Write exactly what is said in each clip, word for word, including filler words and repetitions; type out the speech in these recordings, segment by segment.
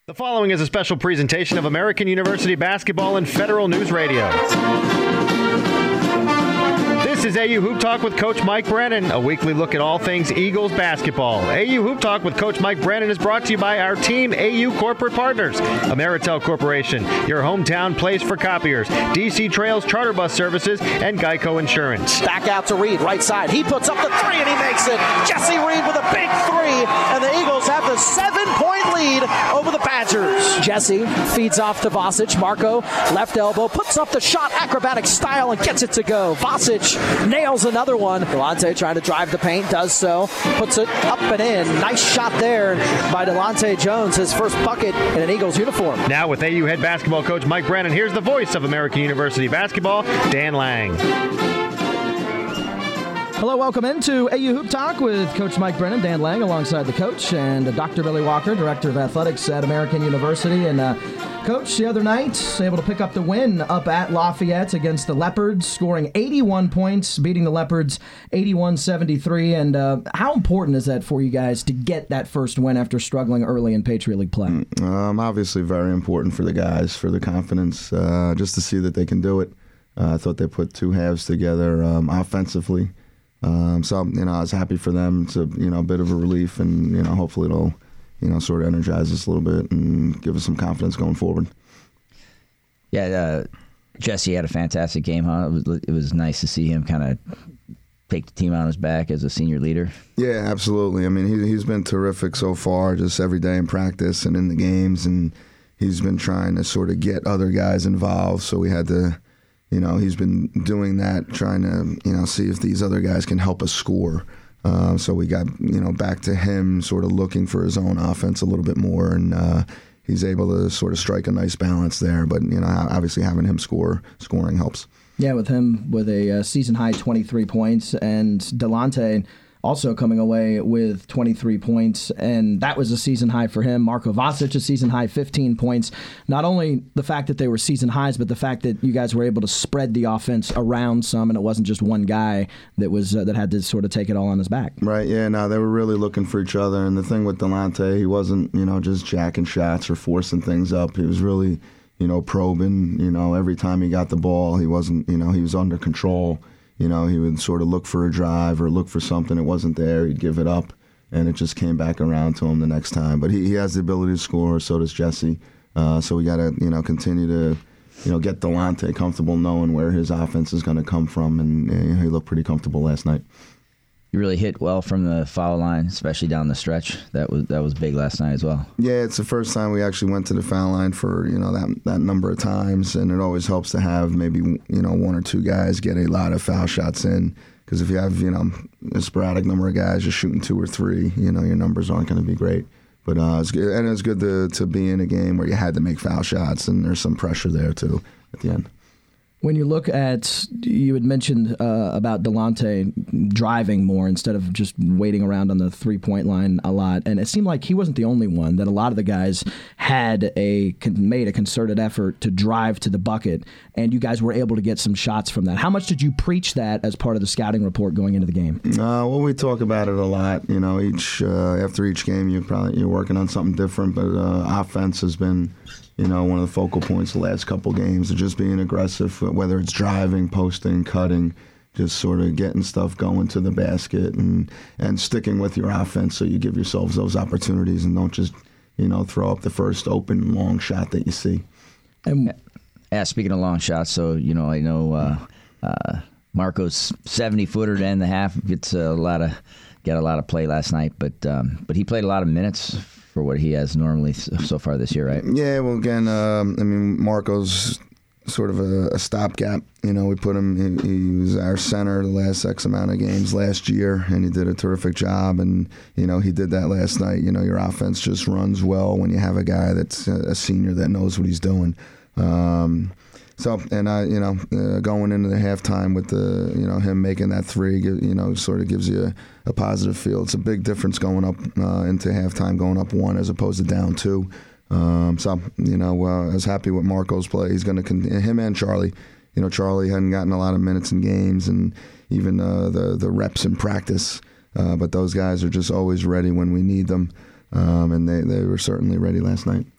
The following is a special presentation of American University Basketball and Federal News Radio. This is A U Hoop Talk with Coach Mike Brennan, a weekly look at all things Eagles basketball. A U Hoop Talk with Coach Mike Brennan is brought to you by our team A U corporate partners, Ameritel Corporation, your hometown place for copiers, D C Trails Charter Bus Services, and Geico Insurance. Back out to Reed, right side. He puts up the three and he makes it. Jesse Reed with a big three, and the Eagles have the seven-point lead over the Badgers. Jesse feeds off to Vasic. Marco, left elbow, puts up the shot, acrobatic style, and gets it to go. Vasic nails another one. Delonte trying to drive the paint, does so, puts it up and in. Nice shot there by Delonte Jones, his first bucket in an Eagles uniform. Now with A U head basketball coach Mike Brennan, here's the voice of American University basketball, Dan Lang. Hello, welcome into A U Hoop Talk with Coach Mike Brennan, Dan Lang, alongside the coach, and Doctor Billy Walker, Director of Athletics at American University. And uh, Coach, the other night, able to pick up the win up at Lafayette against the Leopards, scoring eighty-one points, beating the Leopards eighty-one seventy-three. And uh, how important is that for you guys to get that first win after struggling early in Patriot League play? Um, obviously very important for the guys, for the confidence, uh, just to see that they can do it. Uh, I thought they put two halves together um, offensively. Um, so, you know, I was happy for them. It's a, you know, a bit of a relief, and, you know, hopefully it'll, you know, sort of energize us a little bit and give us some confidence going forward. Yeah, uh, Jesse had a fantastic game, huh? It was, it was nice to see him kind of take the team on his back as a senior leader. Yeah, absolutely. I mean, he, he's been terrific so far, just every day in practice and in the games, and he's been trying to sort of get other guys involved, so we had to... You know, he's been doing that, trying to, you know, see if these other guys can help us score. Uh, so we got, you know, back to him sort of looking for his own offense a little bit more, and uh, he's able to sort of strike a nice balance there. But, you know, obviously having him score, scoring helps. Yeah, with him with a uh, season-high twenty-three points, and Delonte also coming away with twenty-three points, and that was a season high for him. Marco Vasic, a season high fifteen points. Not only the fact that they were season highs, but the fact that you guys were able to spread the offense around some, and it wasn't just one guy that was uh, that had to sort of take it all on his back. Right, yeah, no, they were really looking for each other, and the thing with Delonte, he wasn't, you know, just jacking shots or forcing things up. He was really, you know, probing, you know, every time he got the ball, he wasn't, you know, he was under control. You know, he would sort of look for a drive or look for something that wasn't there. He'd give it up, and it just came back around to him the next time. But he, he has the ability to score, so does Jesse. Uh, so we got to, you know, continue to, you know, get Delonte comfortable knowing where his offense is going to come from, and you know, he looked pretty comfortable last night. You really hit well from the foul line, especially down the stretch. That was that was big last night as well. Yeah, it's the first time we actually went to the foul line for, you know, that that number of times, and it always helps to have maybe, you know, one or two guys get a lot of foul shots in, because if you have, you know, a sporadic number of guys just shooting two or three, you know, your numbers aren't going to be great. But uh, it's good, and it's good to to be in a game where you had to make foul shots, and there's some pressure there too at the end. When you look at, you had mentioned uh, about Delonte driving more instead of just waiting around on the three-point line a lot, and it seemed like he wasn't the only one, that a lot of the guys had a made a concerted effort to drive to the bucket, and you guys were able to get some shots from that. How much did you preach that as part of the scouting report going into the game? Uh, well, we talk about it a lot. You know, each uh, after each game, you probably you're working on something different, but uh, offense has been, you know, one of the focal points the last couple games of just being aggressive, whether it's driving, posting, cutting, just sort of getting stuff going to the basket and, and sticking with your offense so you give yourselves those opportunities and don't just, you know, throw up the first open long shot that you see. And yeah, speaking of long shots, so, you know, I know uh, uh, Marco's seventy-footer to end the half gets a lot of got a lot of play last night, but um, but he played a lot of minutes for what he has normally so far this year, right? Yeah, well, again, um, I mean, Marco's sort of a, a stopgap. You know, we put him, he, he was our center the last X amount of games last year, and he did a terrific job, and, you know, he did that last night. You know, your offense just runs well when you have a guy that's a senior that knows what he's doing. Um, so, and I, you know, uh, going into the halftime with the, you know, him making that three, you know, sort of gives you a, a positive feel. It's a big difference going up uh, into halftime, going up one as opposed to down two. Um, so, you know, uh, I was happy with Marco's play. He's going to, con- him and Charlie, you know, Charlie hadn't gotten a lot of minutes in games and even uh, the, the reps in practice. Uh, but those guys are just always ready when we need them. Um, and they, they were certainly ready last night.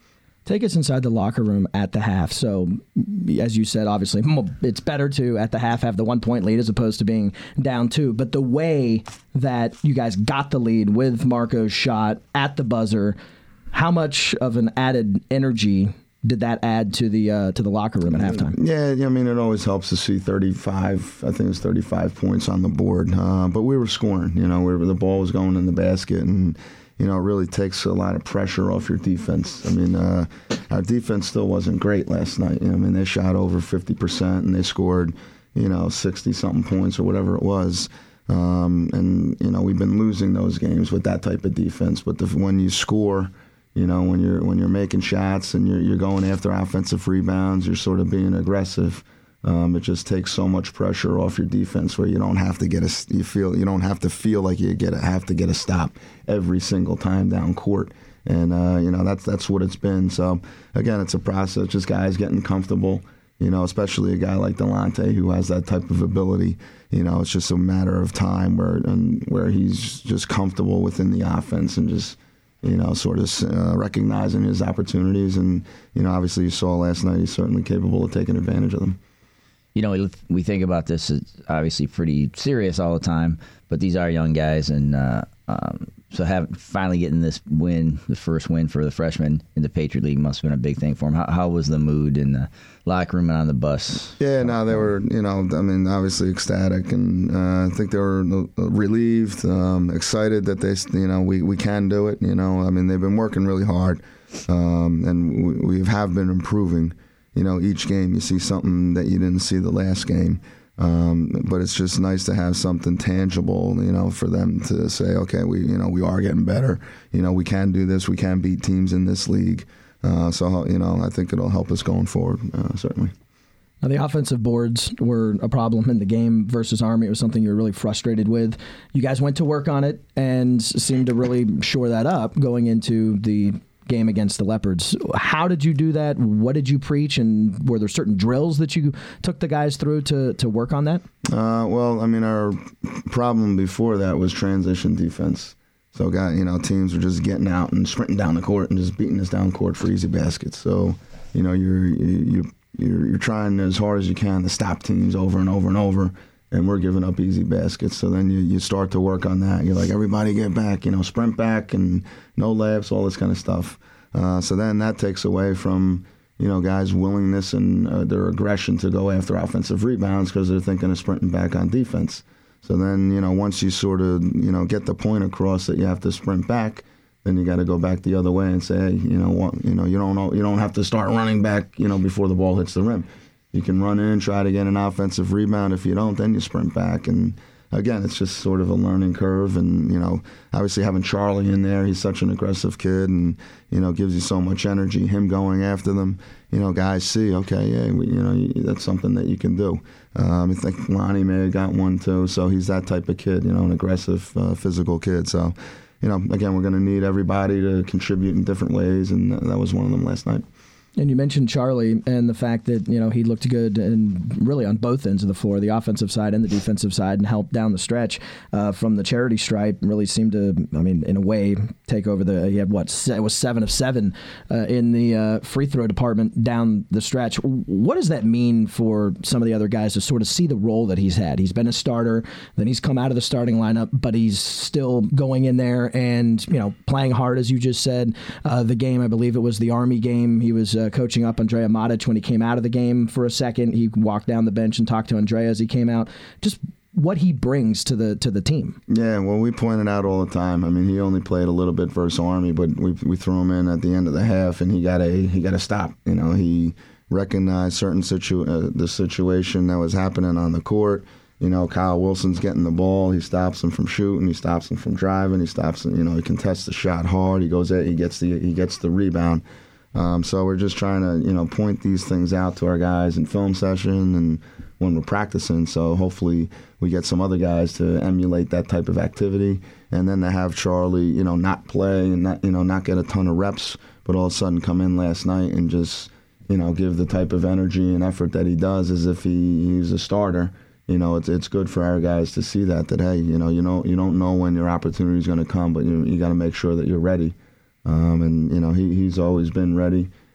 Take us inside the locker room at the half. So, as you said, obviously, it's better to, at the half, have the one-point lead as opposed to being down two. But the way that you guys got the lead with Marco's shot at the buzzer, how much of an added energy did that add to the uh, to the locker room at halftime? Yeah, I mean, it always helps to see thirty-five, I think it's thirty-five points on the board. Uh, but we were scoring, you know, we were, the ball was going in the basket, and you know, it really takes a lot of pressure off your defense. I mean, uh, our defense still wasn't great last night. You know, I mean, they shot over fifty percent and they scored, you know, sixty-something points or whatever it was. Um, and, you know, we've been losing those games with that type of defense. But the, when you score, you know, when you're when you're making shots and you're, you're going after offensive rebounds, you're sort of being aggressive. Um, it just takes so much pressure off your defense where you don't have to get a you feel you don't have to feel like you get a, have to get a stop every single time down court, and uh, you know that's that's what it's been. So again, it's a process. Just guys getting comfortable. You know, especially a guy like Delonte who has that type of ability. You know, it's just a matter of time where and where he's just comfortable within the offense and just, you know, sort of uh, recognizing his opportunities. And you know, obviously you saw last night he's certainly capable of taking advantage of them. You know, we, we think about this as obviously pretty serious all the time, but these are young guys, and uh, um, so have, finally getting this win, the first win for the freshmen in the Patriot League, must have been a big thing for them. How, how was the mood in the locker room and on the bus? Yeah, no, they were, you know, I mean, obviously ecstatic, and uh, I think they were relieved, um, excited that they, you know, we, we can do it. You know, I mean, they've been working really hard, um, and we, we have been improving. You know, each game you see something that you didn't see the last game. Um, but it's just nice to have something tangible, you know, for them to say, okay, we, you know, we are getting better. You know, we can do this. We can beat teams in this league. Uh, so, you know, I think it'll help us going forward, uh, certainly. Now, the offensive boards were a problem in the game versus Army. It was something you were really frustrated with. You guys went to work on it and seemed to really shore that up going into the game against the Leopards. How did you do that? What did you preach? And were there certain drills that you took the guys through to, to work on that? Uh, well, I mean, our problem before that was transition defense. So, guy, you know, teams were just getting out and sprinting down the court and just beating us down court for easy baskets. So, you know, you're you you're you're trying as hard as you can to stop teams over and over and over, and we're giving up easy baskets. So then you, you start to work on that. You're like, everybody get back, you know, sprint back and no layups, all this kind of stuff. Uh, so then that takes away from, you know, guys' willingness and uh, their aggression to go after offensive rebounds because they're thinking of sprinting back on defense. So then, you know, once you sort of, you know, get the point across that you have to sprint back, then you got to go back the other way and say, hey, you know what, you know, you don't know, you don't have to start running back, you know, before the ball hits the rim. You can run in, try to get an offensive rebound. If you don't, then you sprint back. And again, it's just sort of a learning curve. And, you know, obviously having Charlie in there, he's such an aggressive kid and, you know, gives you so much energy. Him going after them, you know, guys see, okay, yeah, we, you know, that's something that you can do. Um, I think Lonnie may have got one too. So he's that type of kid, you know, an aggressive, uh, physical kid. So, you know, again, we're going to need everybody to contribute in different ways. And that was one of them last night. And you mentioned Charlie and the fact that, you know, he looked good and really on both ends of the floor, the offensive side and the defensive side, and helped down the stretch uh, from the charity stripe. Really seemed to, I mean, in a way, take over the, he had what, it was seven of seven uh, in the uh, free throw department down the stretch. What does that mean for some of the other guys to sort of see the role that he's had? He's been a starter, then he's come out of the starting lineup, but he's still going in there and, you know, playing hard, as you just said. Uh, the game, I believe it was the Army game, he was uh, coaching up Andrea Matic when he came out of the game for a second. He walked down the bench and talked to Andrea as he came out. Just what he brings to the to the team. Yeah, well, we pointed out all the time. I mean, he only played a little bit versus Army, but we we threw him in at the end of the half, and he got a he got a stop. You know, he recognized certain situ uh, the situation that was happening on the court. You know, Kyle Wilson's getting the ball. He stops him from shooting. He stops him from driving. He stops him. You know, he contests the shot hard. He goes at. He gets the he gets the rebound. Um, so we're just trying to, you know, point these things out to our guys in film session and when we're practicing. So hopefully we get some other guys to emulate that type of activity, and then to have Charlie, you know, not play and not, you know, not get a ton of reps, but all of a sudden come in last night and just, you know, give the type of energy and effort that he does as if he, he's a starter. You know, it's it's good for our guys to see that, that, hey, you know, you know, you don't know when your opportunity is going to come, but you you got to make sure that you're ready. Um, and, you know, he, he's always been ready.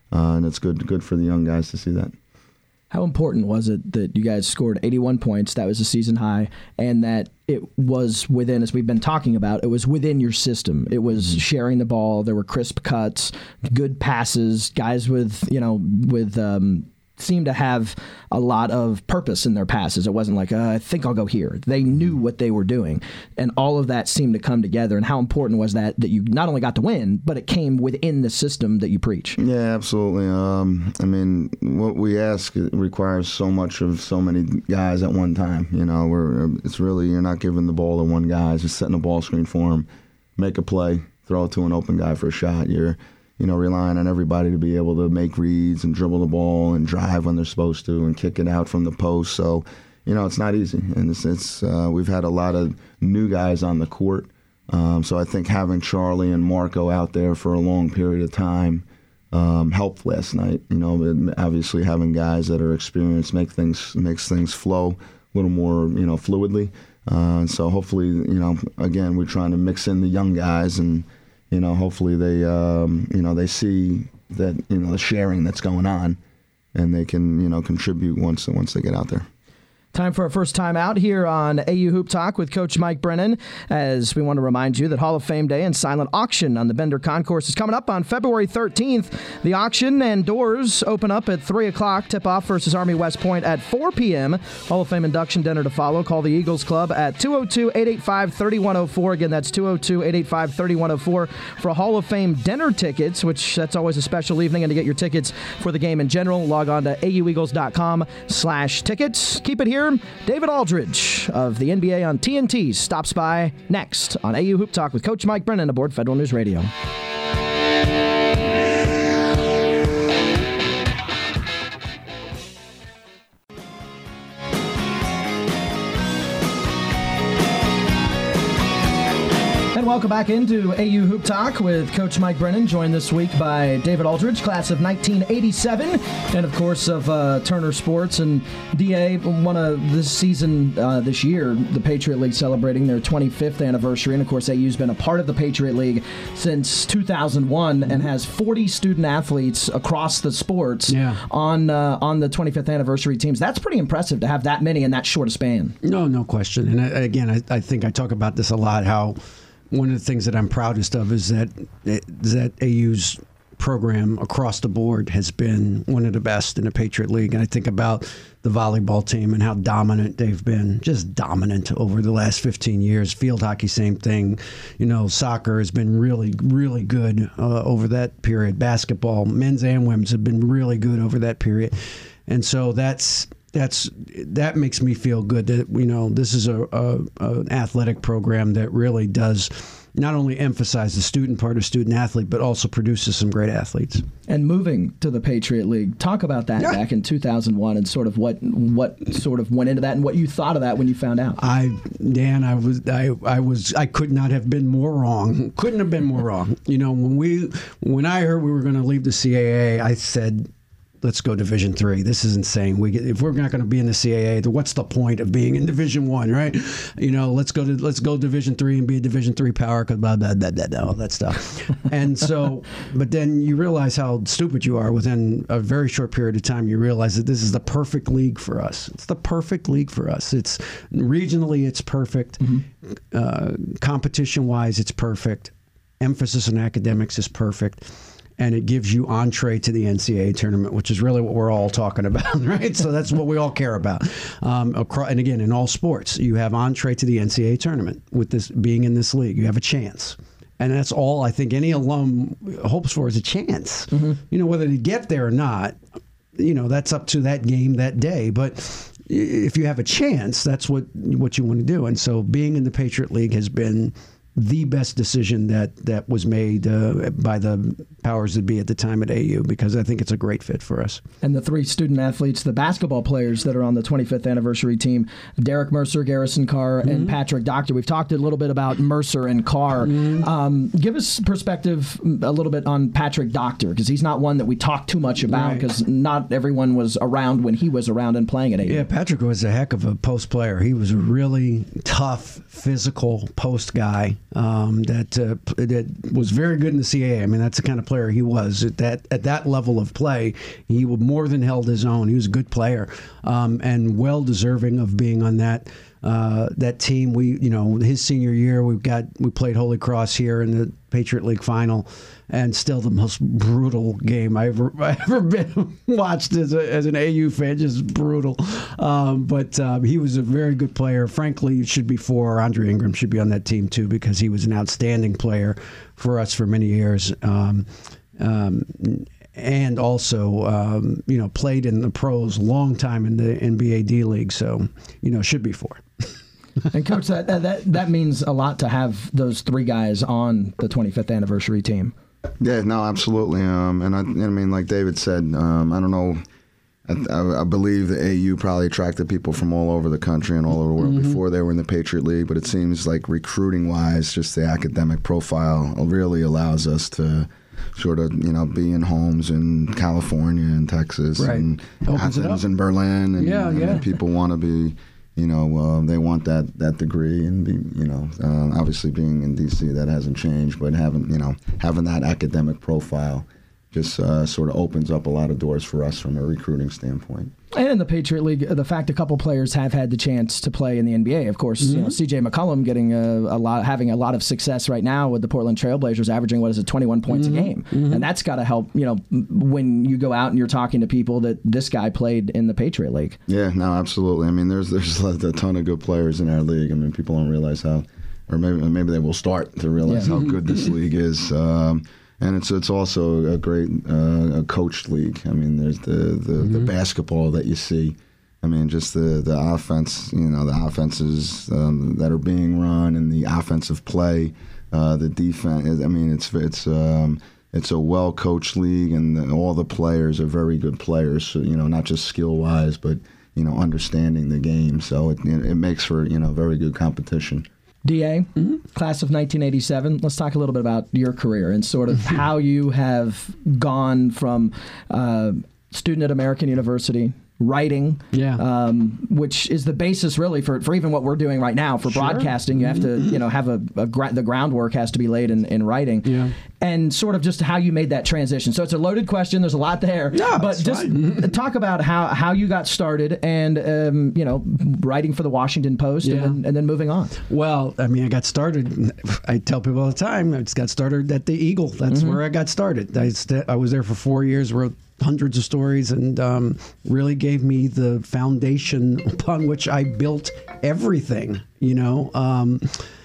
uh, and it's good good for the young guys to see that. How important was it that you guys scored eighty-one points, that was a season high, and that it was within, as we've been talking about, it was within your system. It was mm-hmm. sharing the ball, there were crisp cuts, good passes, guys with, you know, with um, seemed to have a lot of purpose in their passes. It wasn't like, uh, I think I'll go here. They knew what they were doing, and all of that seemed to come together. And how important was that, that you not only got to win, but it came within the system that you preach? Yeah, absolutely. Um, I mean, what we ask requires so much of so many guys at one time. You know, we're, it's really, you're not giving the ball to one guy, just setting a ball screen for him, make a play, throw it to an open guy for a shot. You're you know, relying on everybody to be able to make reads and dribble the ball and drive when they're supposed to and kick it out from the post. So, you know, it's not easy. And it's, it's uh, we've had a lot of new guys on the court. Um, so I think having Charlie and Marco out there for a long period of time um, helped last night. You know, obviously having guys that are experienced make things makes things flow a little more, you know, fluidly. Uh, so hopefully, you know, again, we're trying to mix in the young guys and, you know, hopefully they, um, you know, they see that, you know, the sharing that's going on, and they can, you know, contribute once once they get out there. Time for our first time out here on A U Hoop Talk with Coach Mike Brennan, as we want to remind you that Hall of Fame Day and silent auction on the Bender Concourse is coming up on February thirteenth. The auction and doors open up at three o'clock. Tip-off versus Army West Point at four p.m. Hall of Fame induction dinner to follow. Call the Eagles Club at two oh two, eight eight five, three one oh four. Again, that's two oh two, eight eight five, three one oh four for Hall of Fame dinner tickets, which that's always a special evening. And to get your tickets for the game in general, log on to aueagles.com slash tickets. Keep it here. David Aldridge of the N B A on T N T stops by next on A U Hoop Talk with Coach Mike Brennan aboard Federal News Radio. And welcome back into A U Hoop Talk with Coach Mike Brennan, joined this week by David Aldridge, class of nineteen eighty-seven, and of course of uh, Turner Sports. And D A, one of this season, uh, this year, the Patriot League celebrating their twenty-fifth anniversary. And of course, A U's been a part of the Patriot League since two thousand one and has forty student athletes across the sports yeah. on uh, on the twenty-fifth anniversary teams. That's pretty impressive to have that many in that short a span. No, no question. And I, again, I, I think I talk about this a lot, how one of the things that I'm proudest of is that that A U's program across the board has been one of the best in the Patriot League. And I think about the volleyball team and how dominant they've been, just dominant over the last fifteen years. Field hockey, same thing. You know, soccer has been really, really good uh, over that period. Basketball, men's and women's, have been really good over that period. And so that's That's that makes me feel good that, you know, this is a, a, a an athletic program that really does not only emphasize the student part of student athlete, but also produces some great athletes. And moving to the Patriot League, talk about that yeah. back in two thousand one and sort of what what sort of went into that and what you thought of that when you found out. I Dan, I was I I was I could not have been more wrong. Couldn't have been more wrong. You know, when we when I heard we were going to leave the C A A, I said, let's go Division Three. This is insane. We get, if we're not going to be in the C A A, then what's the point of being in Division One, right? You know, let's go to let's go Division Three and be a Division Three power, because blah blah blah blah blah, all that stuff. And so, but then you realize how stupid you are within a very short period of time. You realize that this is the perfect league for us. It's the perfect league for us. It's regionally, it's perfect. Mm-hmm. Uh, competition-wise, it's perfect. Emphasis on academics is perfect. And it gives you entree to the N C double A tournament, which is really what we're all talking about, right? So that's what we all care about. Um, across, and again, in all sports, you have entree to the N C double A tournament with this being in this league. You have a chance. And that's all I think any alum hopes for, is a chance. Mm-hmm. You know, whether they get there or not, you know, that's up to that game that day. But if you have a chance, that's what what you want to do. And so being in the Patriot League has been the best decision that, that was made uh, by the powers that be at the time at A U, because I think it's a great fit for us. And the three student athletes, the basketball players that are on the twenty-fifth anniversary team, Derek Mercer, Garrison Carr, mm-hmm. and Patrick Doctor. We've talked a little bit about Mercer and Carr. Mm-hmm. Um, give us perspective a little bit on Patrick Doctor, because he's not one that we talk too much about, because right. not everyone was around when he was around and playing at A U. Yeah, Patrick was a heck of a post player. He was a really tough, physical post guy. um, that uh, that was very good in the C A A. I mean, that's the kind of player he was. At that at that level of play, he more than held his own. He was a good player um, and well deserving of being on that. Uh, that team, we, you know, his senior year, we got we played Holy Cross here in the Patriot League final, and still the most brutal game I ever I ever been watched as a, as an A U fan, just brutal. Um, but um, he was a very good player. Frankly, it should be four. Andre Ingram should be on that team too, because he was an outstanding player for us for many years. Um, um, And also, um, you know, played in the pros a long time in the N B A D League. So, you know, should be four. And Coach, that, that that means a lot to have those three guys on the twenty-fifth anniversary team. Yeah, no, absolutely. Um, and I, I mean, like David said, um, I don't know. I, I believe the A U probably attracted people from all over the country and all over the world mm-hmm. before they were in the Patriot League. But it seems like recruiting-wise, just the academic profile really allows us to sort of, you know, be in homes in California and Texas right. and Opens Athens and Berlin. And, yeah, yeah. and people want to be, you know, uh, they want that, that degree and be, you know, uh, obviously being in D C that hasn't changed, but having, you know, having that academic profile just uh, sort of opens up a lot of doors for us from a recruiting standpoint. And in the Patriot League, the fact a couple players have had the chance to play in the N B A, of course, mm-hmm. you know, C J McCollum getting a, a lot, having a lot of success right now with the Portland Trailblazers, averaging what is it, twenty-one points mm-hmm. a game, mm-hmm. and that's got to help. You know, when you go out and you're talking to people that this guy played in the Patriot League. Yeah, no, absolutely. I mean, there's there's a ton of good players in our league. I mean, people don't realize how, or maybe maybe they will start to realize yeah. how good this league is. Um, And it's it's also a great uh, a coached league. I mean, there's the, the, mm-hmm. the basketball that you see. I mean, just the, the offense, you know, the offenses um, that are being run and the offensive play, uh, the defense. I mean, it's it's um, it's a well coached league, and the, all the players are very good players. So, you know, not just skill wise, but you know, understanding the game. So it it makes for, you know, very good competition. D A, mm-hmm. class of nineteen eighty-seven. Let's talk a little bit about your career and sort of how you have gone from uh, student at American University, writing, yeah. um, which is the basis really for, for even what we're doing right now for sure. broadcasting. You have to, you know, have a, a gra- the groundwork has to be laid in, in writing, yeah. and sort of just how you made that transition. So it's a loaded question. There's a lot there, no, but just fine. talk about how, how you got started and um, you know, writing for the Washington Post yeah. and, then, and then moving on. Well, I mean, I got started. I tell people all the time, I just got started at the Eagle. That's mm-hmm. where I got started. I st- I was there for four years. Wrote hundreds of stories, and um, really gave me the foundation upon which I built everything, you know. Um,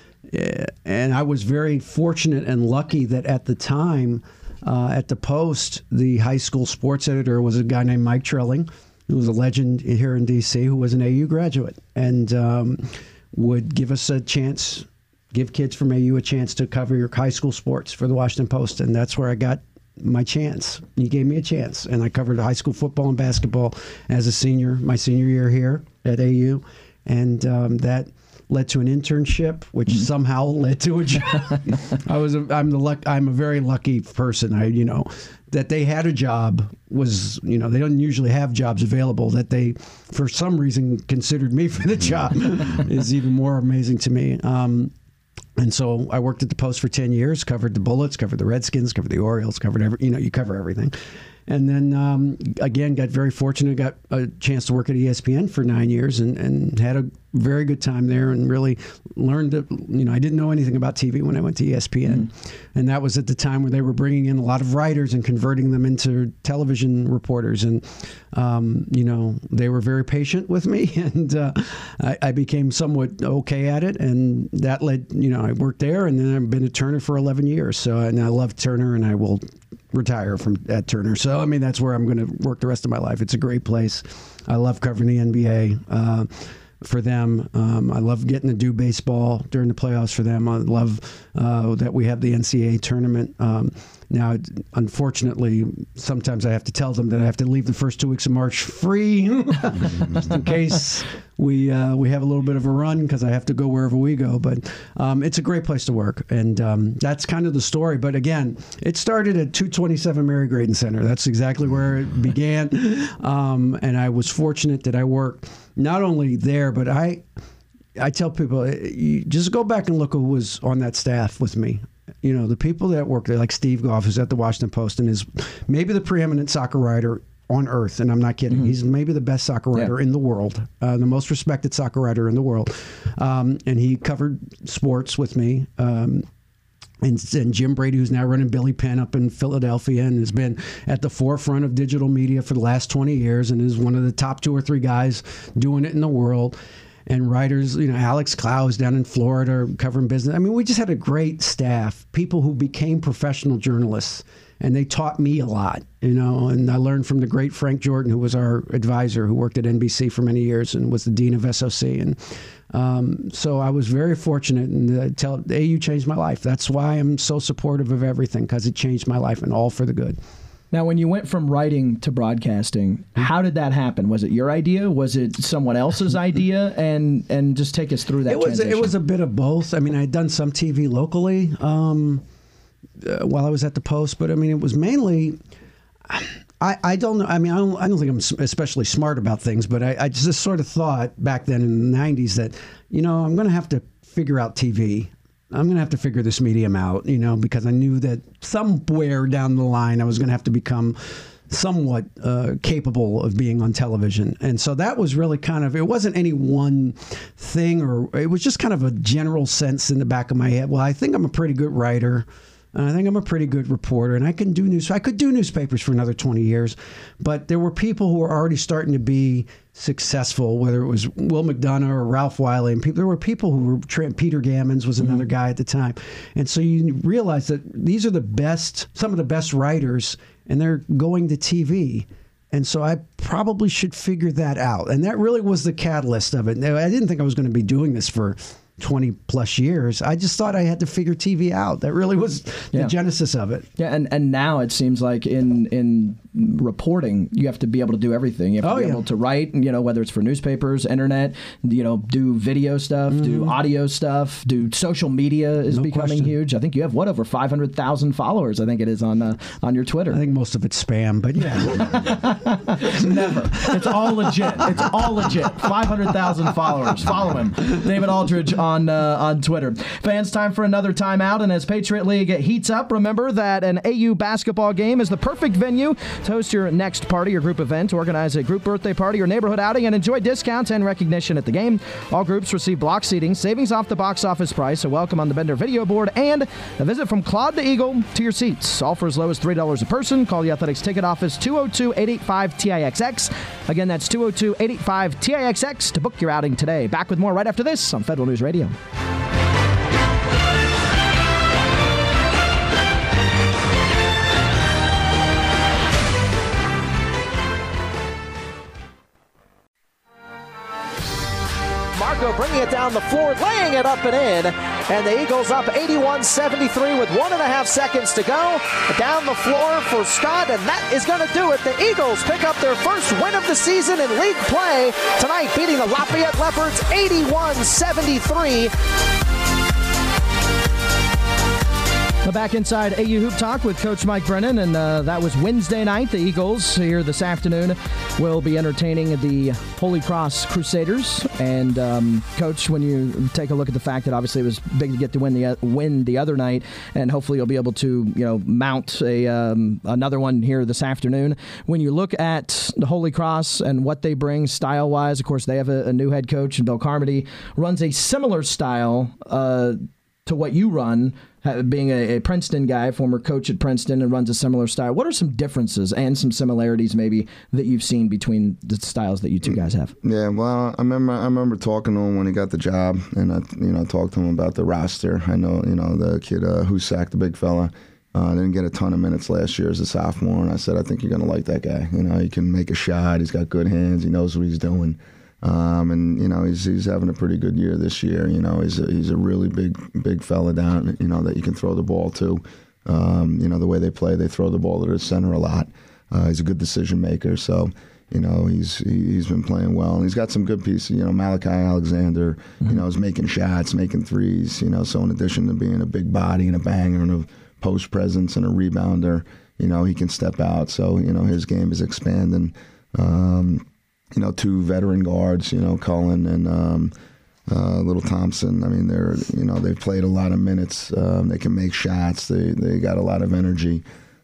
and I was very fortunate and lucky that at the time, uh, at the Post, the high school sports editor was a guy named Mike Trilling, who was a legend here in D C, who was an A U graduate, and um, would give us a chance, give kids from A U a chance to cover your high school sports for the Washington Post. And that's where I got my chance. He gave me a chance, and I covered high school football and basketball as a senior, my senior year here at A U, and um, that led to an internship, which mm-hmm. somehow led to a job. I was, a, I'm the luck, I'm a very lucky person. I, you know, that they had a job was, you know, they don't usually have jobs available. That they, for some reason, considered me for the job is even more amazing to me. Um, And so I worked at the Post for ten years, covered the Bullets, covered the Redskins, covered the Orioles, covered every, you know, you cover everything. And then, um, again, got very fortunate, got a chance to work at E S P N for nine years and, and had a very good time there and really learned that, you know, I didn't know anything about T V when I went to E S P N. Mm-hmm. And that was at the time where they were bringing in a lot of writers and converting them into television reporters. And, um, you know, they were very patient with me, and uh, I, I became somewhat okay at it. And that led, you know, I worked there, and then I've been at Turner for eleven years. So, and I love Turner, and I will retire from at Turner. So, I mean, that's where I'm going to work the rest of my life. It's a great place. I love covering the N B A uh, for them. Um, I love getting to do baseball during the playoffs for them. I love uh, that we have the N C A A tournament. Um, now, unfortunately, sometimes I have to tell them that I have to leave the first two weeks of March free, just in case we uh, we have a little bit of a run, because I have to go wherever we go. But um, it's a great place to work, and um, that's kind of the story. But again, it started at two twenty-seven Mary Graydon Center. That's exactly where it began, um, and I was fortunate that I worked not only there, but I I tell people, you just go back and look who was on that staff with me. You know, the people that work there, like Steve Goff, who's at the Washington Post and is maybe the preeminent soccer writer on earth, and I'm not kidding. Mm-hmm. He's maybe the best soccer writer yeah. in the world, uh, the most respected soccer writer in the world. Um, and he covered sports with me. Um, and, and Jim Brady, who's now running Billy Penn up in Philadelphia and has been at the forefront of digital media for the last twenty years and is one of the top two or three guys doing it in the world. And writers, you know, Alex Clowes down in Florida covering business. I mean, we just had a great staff, people who became professional journalists. And they taught me a lot, you know, and I learned from the great Frank Jordan, who was our advisor, who worked at N B C for many years and was the dean of S O C. And um, so I was very fortunate, and uh, tell, A U changed my life. That's why I'm so supportive of everything, because it changed my life, and all for the good. Now, when you went from writing to broadcasting, how did that happen? Was it your idea? Was it someone else's idea? And and just take us through that it was, transition. It was a bit of both. I mean, I'd done some T V locally um, uh, while I was at the Post, but I mean, it was mainly... I, I don't know. I mean, I don't, I don't think I'm especially smart about things, but I, I just sort of thought back then in the nineties that, you know, I'm going to have to figure out T V. I'm going to have to figure this medium out, you know, because I knew that somewhere down the line I was going to have to become somewhat uh, capable of being on television. And so that was really kind of, it wasn't any one thing, or it was just kind of a general sense in the back of my head. Well, I think I'm a pretty good writer. I think I'm a pretty good reporter, and I can do news. I could do newspapers for another twenty years, but there were people who were already starting to be successful, whether it was Will McDonough or Ralph Wiley, and people, there were people who were, Peter Gammons was another mm-hmm. guy at the time. And so you realize that these are the best, some of the best writers, and they're going to T V. And so I probably should figure that out. And that really was the catalyst of it. I didn't think I was going to be doing this for twenty plus years. I just thought I had to figure T V out. That really was the yeah. genesis of it. Yeah, and, and now it seems like in in reporting, you have to be able to do everything. You have to oh, be yeah. able to write, you know, whether it's for newspapers, internet, you know, do video stuff, mm-hmm. do audio stuff, do social media is no becoming question. huge. I think you have, what, over five hundred thousand followers, I think it is, on uh, on your Twitter. I think most of it's spam, but yeah. Never. It's all legit. It's all legit. five hundred thousand followers. Follow him. David Aldridge on uh, on Twitter. Fans, time for another timeout, and as Patriot League heats up, remember that an A U basketball game is the perfect venue to host your next party or group event, organize a group birthday party or neighborhood outing, and enjoy discounts and recognition at the game. All groups receive block seating, savings off the box office price, a welcome on the Bender video board, and a visit from Claude to Eagle to your seats. All for as low as three dollars a person. Call the Athletics Ticket Office, two oh two, eight eight five, T I X X. Again, that's two oh two, eight eight five, T I X X to book your outing today. Back with more right after this on Federal News Radio. Marco bringing it down the floor, laying it up and in, and the Eagles up eighty-one seventy-three with one and a half seconds to go. Down the floor for Scott, and that is going to do it. The Eagles pick up their first win of the season in league play tonight, beating the Lafayette Leopards eighty-one seventy-three. Back inside A U Hoop Talk with Coach Mike Brennan, and uh, that was Wednesday night. The Eagles here this afternoon will be entertaining the Holy Cross Crusaders. And um, Coach, when you take a look at the fact that obviously it was big to get to win the uh, win the other night, and hopefully you'll be able to you know mount a um, another one here this afternoon. When you look at the Holy Cross and what they bring style wise, of course they have a, a new head coach, and Bill Carmody runs a similar style uh, to what you run. Being a, a Princeton guy, former coach at Princeton, and runs a similar style. What are some differences and some similarities maybe that you've seen between the styles that you two guys have? Yeah, well, I remember I remember talking to him when he got the job, and I you know talked to him about the roster. I know you know the kid uh, who sacked the big fella. Uh, didn't get a ton of minutes last year as a sophomore, and I said I think you're gonna like that guy. You know, he can make a shot. He's got good hands. He knows what he's doing. Um, and you know he's he's having a pretty good year this year. You know he's a, he's a really big big fella down. You know that you can throw the ball to. Um, you know the way they play, they throw the ball to the center a lot. Uh, he's a good decision maker. So you know he's he, he's been playing well, and he's got some good pieces. You know Malachi Alexander. Mm-hmm. You know is making shots, making threes. You know so in addition to being a big body and a banger and a post presence and a rebounder, you know he can step out. So you know his game is expanding. Um, You know, two veteran guards, you know, Cullen and um, uh, Little Thompson. I mean, they're you know they've played a lot of minutes. Um, they can make shots. They they got a lot of energy.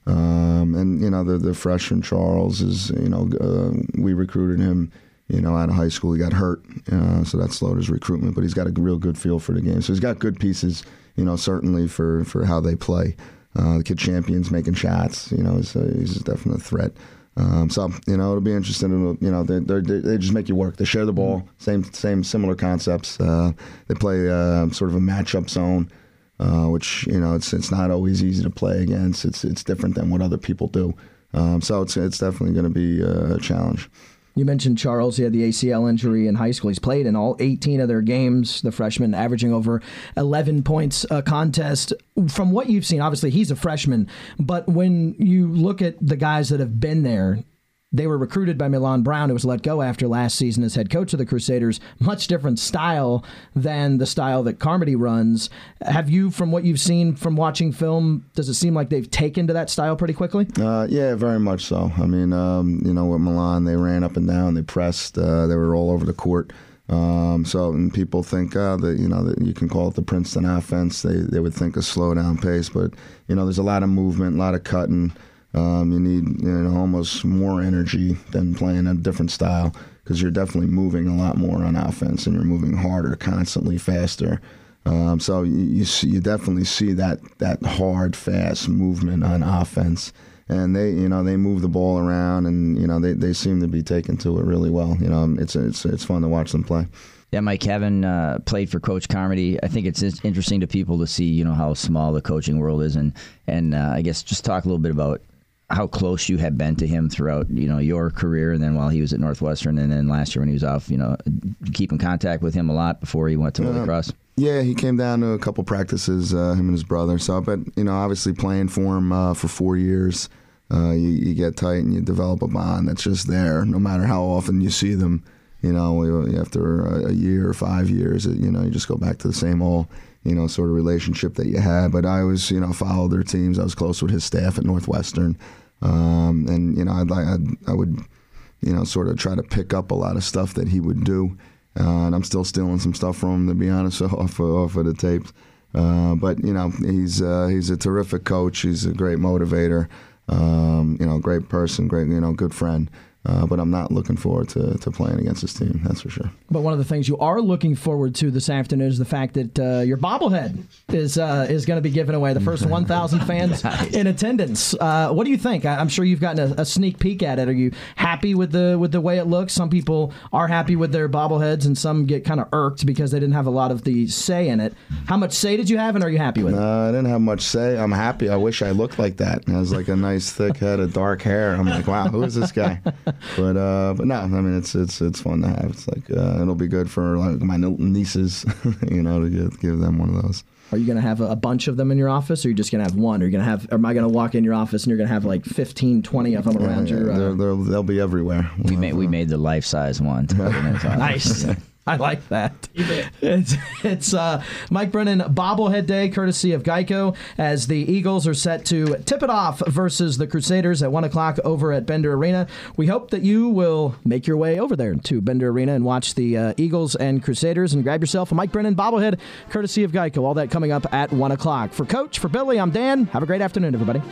Um, and you know the the freshman Charles is you know uh, we recruited him you know out of high school. He got hurt, uh, so that slowed his recruitment. But he's got a real good feel for the game. So he's got good pieces. You know certainly for, for how they play. Uh, the kid Champion's making shots. You know he's a, he's definitely a threat. Um, so you know it'll be interesting. It'll, you know they they they just make you work. They share the ball. Same same similar concepts. Uh, they play uh, sort of a matchup zone. Uh, which you know it's it's not always easy to play against. It's it's different than what other people do. Um, so it's it's definitely going to be a challenge. You mentioned Charles. He had the A C L injury in high school. He's played in all eighteen of their games. The freshman averaging over eleven points a contest. From what you've seen, obviously he's a freshman, but when you look at the guys that have been there, they were recruited by Milan Brown, who was let go after last season as head coach of the Crusaders. Much different style than the style that Carmody runs. Have you, from what you've seen from watching film, does it seem like they've taken to that style pretty quickly? Uh, yeah, very much so. I mean, um, you know, with Milan, they ran up and down, they pressed, uh, they were all over the court. Um, so and people think uh, that you know that you can call it the Princeton offense. They they would think a slow down pace, but you know, there's a lot of movement, a lot of cutting. Um, you need you know almost more energy than playing a different style because you're definitely moving a lot more on offense and you're moving harder, constantly faster. Um, so you you, see, you definitely see that that hard, fast movement on offense, and they you know they move the ball around and you know they, they seem to be taking to it really well. You know it's it's it's fun to watch them play. Yeah, Mike Kevin uh, played for Coach Carmody. I think it's interesting to people to see you know how small the coaching world is, and and uh, I guess just talk a little bit about how close you have been to him throughout, you know, your career, and then while he was at Northwestern, and then last year when he was off, you know, keep in contact with him a lot before he went to Holy uh, Cross. Yeah, he came down to a couple practices, uh, him and his brother. So, but you know, obviously playing for him uh, for four years, uh, you, you get tight and you develop a bond that's just there, no matter how often you see them. You know, after a year or five years, you know, you just go back to the same old, you know, sort of relationship that you had. But I always, you know, followed their teams. I was close with his staff at Northwestern. Um, and, you know, I'd, I'd, I would, you know, sort of try to pick up a lot of stuff that he would do. Uh, and I'm still stealing some stuff from him, to be honest, off of, off of the tapes. Uh, but, you know, he's uh, he's a terrific coach. He's a great motivator, um, you know, great person, great, you know, good friend. Uh, but I'm not looking forward to, to playing against this team, that's for sure. But one of the things you are looking forward to this afternoon is the fact that uh, your bobblehead is uh, is going to be given away. The first one thousand fans nice. in attendance. Uh, what do you think? I'm sure you've gotten a, a sneak peek at it. Are you happy with the with the way it looks? Some people are happy with their bobbleheads, and some get kind of irked because they didn't have a lot of the say in it. How much say did you have, and are you happy with it? Uh, I didn't have much say. I'm happy. I wish I looked like that. I was like a nice thick head of dark hair. I'm like, wow, who is this guy? But uh, but no, I mean it's it's it's fun to have. It's like uh, it'll be good for like my nieces, you know, to give, give them one of those. Are you going to have a, a bunch of them in your office, or are you just going to have one? Or are you going to have? Or am I going to walk in your office and you're going to have like fifteen, twenty of them yeah, around yeah, your? Uh... they're, they're, they'll be everywhere. We made we made the life size one. Nice. I like that. It's, it's uh, Mike Brennan Bobblehead Day, courtesy of Geico, as the Eagles are set to tip it off versus the Crusaders at one o'clock over at Bender Arena. We hope that you will make your way over there to Bender Arena and watch the uh, Eagles and Crusaders and grab yourself a Mike Brennan Bobblehead, courtesy of Geico. All that coming up at one o'clock. For Coach, for Billy, I'm Dan. Have a great afternoon, everybody.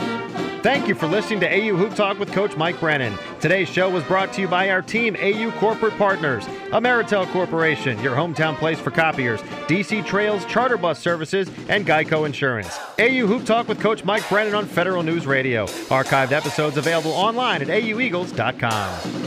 Thank you for listening to A U Hoop Talk with Coach Mike Brennan. Today's show was brought to you by our team A U Corporate Partners, Ameritel Corporation, your hometown place for copiers, D C Trails Charter Bus Services, and Geico Insurance. A U Hoop Talk with Coach Mike Brennan on Federal News Radio. Archived episodes available online at A U Eagles dot com.